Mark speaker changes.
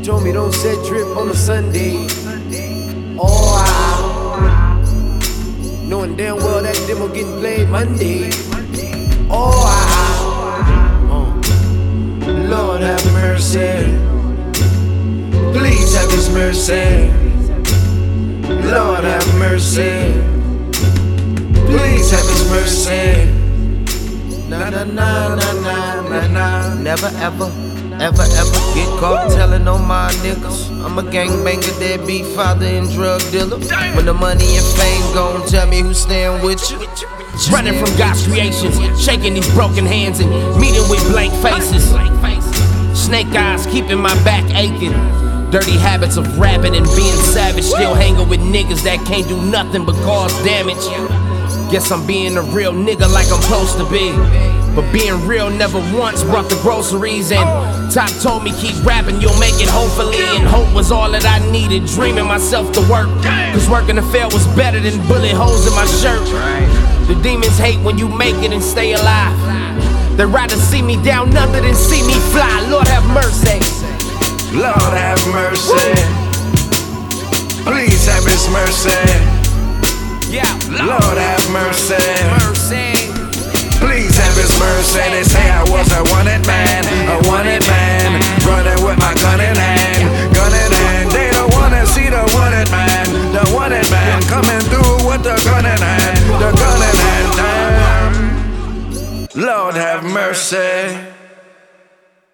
Speaker 1: told me don't set drip on a Sunday. Oh, knowing damn well that demo getting played Monday. Oh, Lord have mercy. Please have His mercy. Lord have mercy. Please have His mercy. Na na na na na na na.
Speaker 2: Never ever get caught telling on my niggas. I'm a gangbanger, deadbeat father and drug dealer. When the money and fame gon' tell me who's staying with you.
Speaker 3: Running from God's creations, shaking these broken hands and meeting with blank faces. Snake eyes keeping my back aching. Dirty habits of rapping and being savage. Still hanging with niggas that can't do nothing but cause damage. Guess I'm being a real nigga like I'm supposed to be. But being real never once brought the groceries. And Top told me keep rapping, you'll make it hopefully. And hope was all that I needed, dreaming myself to work. Cause working to fail was better than bullet holes in my shirt. The demons hate when you make it and stay alive. They'd rather see me down under than see me fly. Lord have mercy.
Speaker 1: Lord have mercy. Please have His mercy.
Speaker 3: Yeah,
Speaker 1: Lord have mercy.
Speaker 3: mercy.
Speaker 1: Please have His mercy. They say I was a wanted man, a wanted man. Brother